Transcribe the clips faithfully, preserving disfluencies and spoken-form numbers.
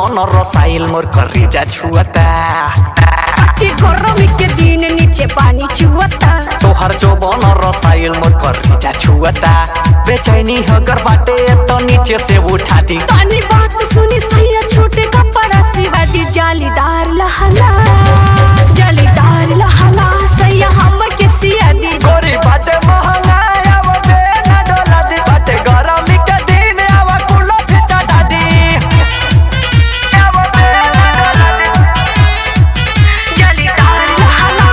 बन रसाइल मोर करेजा छुअता। गरमी के दिन नीचे पानी चुअता। तोहर जो बन रसाइल मोर करेजा छुअता। बेचैनी अगर बाटे तो नीचे से उठा दी। तानी बात सुनी सैया छोटे कपड़ा सिवा दी। जालीदार लहंगा जालीदार लहंगा सैया हम के सिया दी। गोरी बाटे महंगा आव बे ना डोला दी। बाटे गरमी के दिन आव कुलो फिचा डादी। आव बे ना डोला दी। जालीदार लहंगा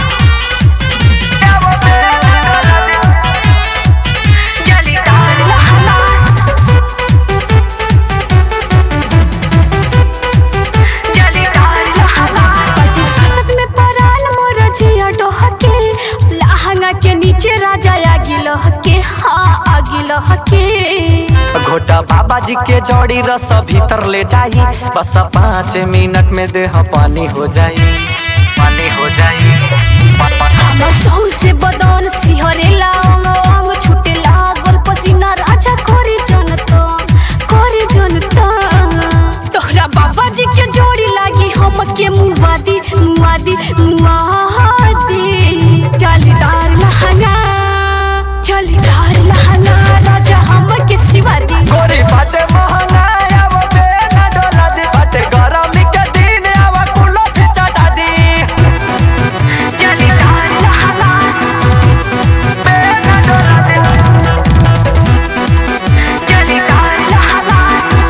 आव बे ना डोला दी। जालीदार लहंगा जालीदार लहंगा। पति सासत में पराल मोर जिया डोहके। लहंगा के नीचे राजा आगी लहके। हाँ आगी लहके। घोटा बाबा जी के जड़ी रस भीतर ले जाई। बस पाँच मिनट में देह पानी हो जाई। पानी हो जाई। हमर सौं से बदन सिहरेला अंग अंग छूटे लागल पसीना। राजा करे जनता करे जनता। तोहरा बाबा जी के जोड़ी लागी हम के मुआदी मुआदी मुआदी। जालीदार लहंगा जालीदार लहंगा राजा हम के सिवा दी। गोरी बाटे महंगा आव बे ना डोला दी। बाटे गरमी के दिन आव कुलो फिचा डादी। जालीदार लहंगा बे ना डोला दी। जालीदार लहंगा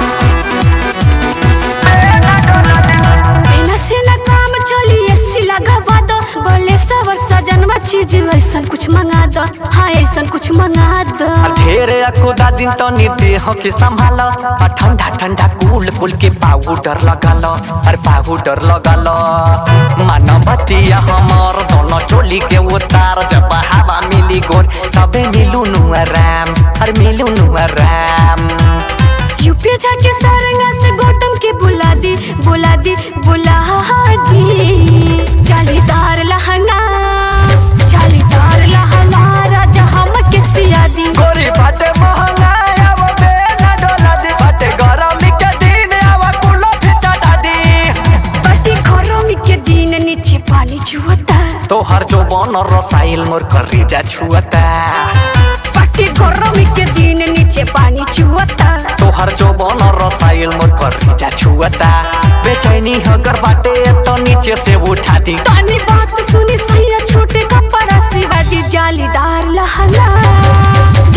बे ना डोला दी। बिना से न काम चली एसी लगावा दो। बोले सवर सजनवा चीज ऐसन कुछ मंगा दो। हाँ ऐसन कुछ मंगा दो। ढेरे अकुदा दिन तो नीति हो के संभालो। ठंडा ठंडा कूल कूल के पाउडर लगा लो। अरे पाउडर लगा लो। मानवतिया हमर दोनों चोली के उतार। जब हवा मिली गोर तबे मिलू नु आराम। अरे मिलू नु आराम। यूपी जाके सारंगा से गौतम के बुला दी बुला दी बुला दी। जालीदार लहंगा जालीदार लहंगा राजा हम के सिया दी। गोरी बाटे महंगा आव बे ना डोला दी। बाटे गरमी के दिन आव कुलो फिचा डादी। बटी गरमी के दिन नीचे पानी चुअता। तोहर जो बन रसाइल मोर करेजा छुअता। बटी गरमी के दिन नीचे पानी चुअता। तोहर जो बन रसाइल मोर करेजा छुअता। बेचैनी अगर बाटे तो नीचे से उठा दी। तानी बात सुनी सैया छोटे कपड़ा सिवा दी। जालीदार लहंगा